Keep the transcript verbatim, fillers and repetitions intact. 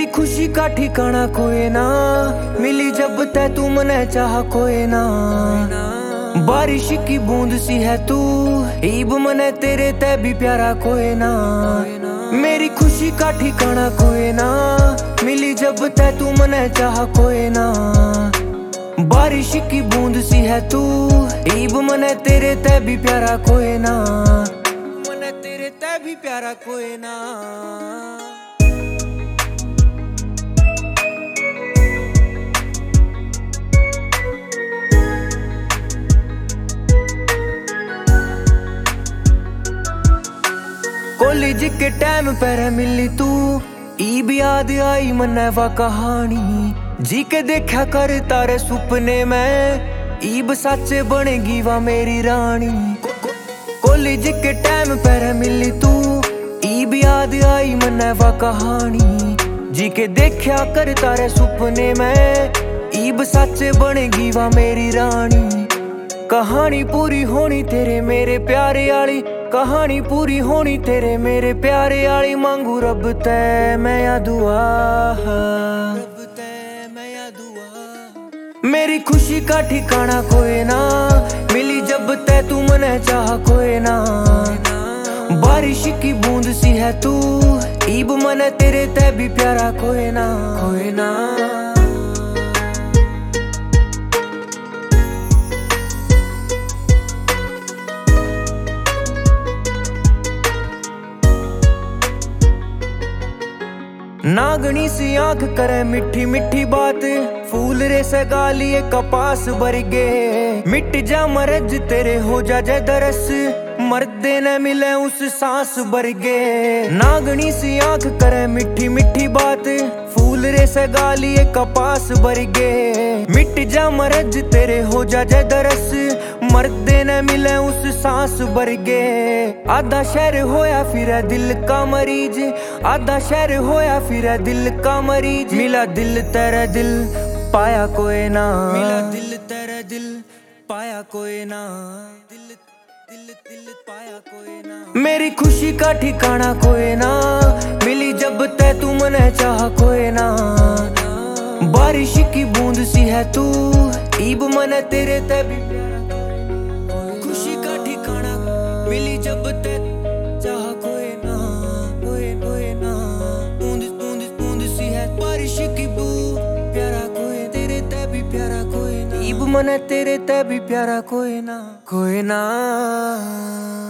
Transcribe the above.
खुशी का ठिकाना कोई ना, मिली जब तै तू मने चाह कोई ना। बारिश की बूंद सी है तू, ईब मने तेरे तै भी प्यारा कोई ना। मेरी खुशी का ठिकाना कोई ना, मिली जब तै तू मने चाह कोई ना। बारिश की बूंद सी है तू, ईब मने तेरे तै भी प्यारा कोई ना। मने तेरे तै भी प्यारा कोई ना। कॉलेज के टाइम पर मिली तू, ईब याद आई मने वा कहानी। जी के देखा कर तारे सुपने में, ईब सच बनेगी वा मेरी रानी। कॉलेज के टाइम पर मिली तू, ईब याद आई मने वा कहानी। जी के देखा कर तारे सुपने में, ईब सच बनेगी वा मेरी रानी। कहानी पूरी होनी तेरे मेरे प्यारे आली, कहानी पूरी होनी तेरे मेरे प्यारे आली। मांगू रब तै मैं या दुआ, रब तै मैं या दुआ। मेरी खुशी का ठिकाना कोई ना, मिली जब तै तू मने चाह कोई ना। बारिश की बूंद सी है तू, ईब मने तेरे तै भी प्यारा कोई ना, कोई ना। नागनी सी आंख करे मिठी मिठी बात, फूल रे सगा लिए कपास बरगे। मिट जा मरज तेरे हो जा जय दरस, मर्दे न मिले उस सांस बरगे। नागनी सी आंख करे मिठी मिठी बात, फूल रे सगा लिए कपास बरगे। मिट जा मरज तेरे हो जा जय दरस, मर्दे न मिले उस सांस बरगे। आधा शहर होया फिर दिल का मरीज, आधा शहर होया फिर दिल का मरीज। मिला दिल तेरा दिल पाया कोई ना, मिला दिल तेरा दिल पाया कोई ना। दिल दिल दिल पाया कोई ना। मेरी खुशी का ठिकाना कोई ना, मिली जब तै तू मने चाह कोई ना। बारिश की बूंद सी है तू, ईब मने तेरे तै भी प्यारा। खुशी का ठिकाना मिली जब तै चाह कोई ना, कोई कोई ना। बूंद बूंद बूंद सी है बारिश की बूंद, प्यारा कोई तेरे तै भी प्यारा कोई ना। ईब मने तेरे तै भी प्यारा कोई ना, कोई ना।